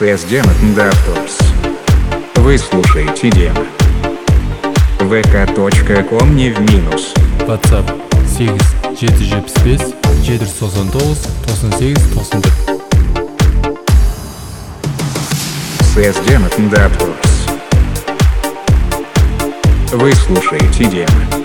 SDM Davtops. Вы слушаете Дема. vk.com не в минус. WhatsApp 8775 799 98 91. SDM Davtops. Вы слушаете Дема.